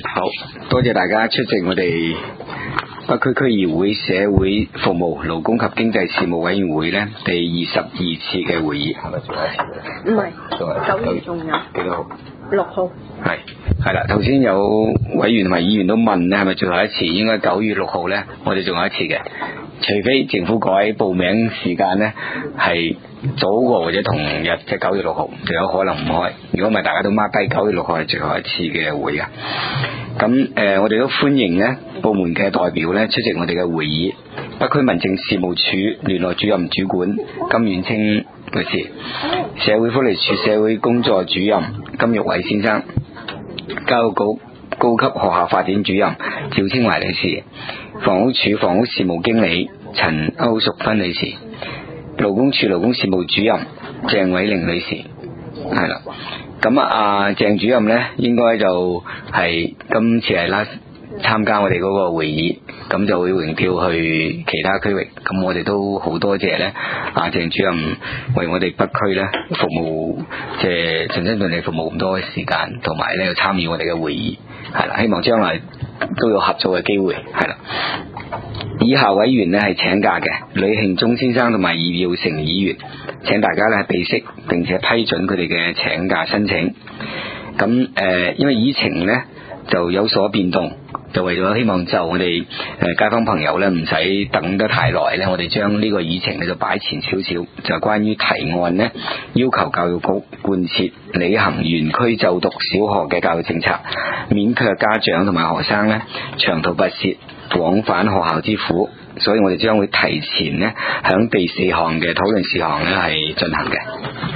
好多謝大家出席我哋北區區議會社會服務勞工及經濟事務委員會咧第22次嘅會議。係咪仲有一次？ 唔係，9月仲有。 幾多號 ？6號。 係啦，頭先有委員同埋議員都問咧，係咪最後一次？應該9月6號咧，我哋仲有一次嘅，除非政府改報名時間咧係早過或者同日，即係9月6號，就有可能唔開。如果唔係，大家都 mark 低9月6號係最後一次嘅會啊。咁我哋都歡迎咧部門嘅代表咧出席我哋嘅會議。北區民政事務處聯絡主任主管金遠清女士，社會福利署社會工作主任金玉偉先生，教育局高級學校發展主任趙清懷女士，房屋署房屋事務經理陳歐淑芬女士，勞工處勞工事務主任鄭偉玲女士。係啦，咁鄭主任呢應該就係今次係啦參加我哋嗰個會議，咁就會榮調去其他區域。咁我哋都好多謝呢鄭主任為我哋北區呢服務，即係盡心盡力服務咁多嘅時間，同埋呢參與我哋嘅會議。係啦，希望將來都有合作嘅機會。係啦，以下委員呢係請假嘅：呂慶忠先生同埋葉耀成議員，請大家呢備悉並且批准佢哋嘅請假申請。咁因為議程呢就有所變動，就為咗希望就我哋街坊朋友呢唔使等得太耐呢，我哋將呢個議程呢就擺前少少，就關於提案呢要求教育局貫徹履行原區就讀小學嘅教育政策，免卻家長同埋學生呢長途跋涉往返學校之苦，所以我哋將會提前呢響第4項嘅討論事項呢係進行嘅。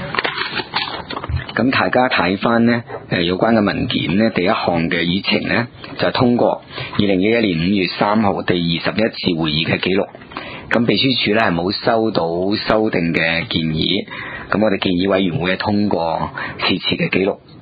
咁大家睇翻呢有關嘅文件呢，第一項嘅議程呢就係通過2011年5月3號第21次會議嘅記錄。咁秘書處呢係冇收到修訂嘅建議，咁我哋建議委員會通過是次嘅記錄。